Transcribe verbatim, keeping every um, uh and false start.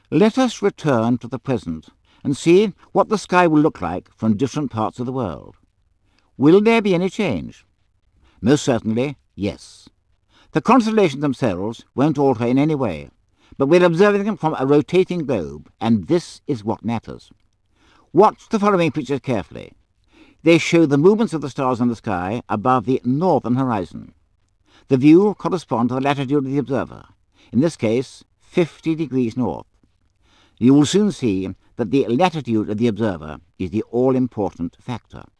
Let us return to the present and see what the sky will look like from different parts of the world. Will there be any change? Most certainly, yes. The constellations themselves won't alter in any way, but we're observing them from a rotating globe, and this is what matters. Watch the following pictures carefully. They show the movements of the stars in the sky above the northern horizon. The view corresponds to the latitude of the observer, in this case fifty degrees north. You will soon see that the latitude of the observer is the all-important factor.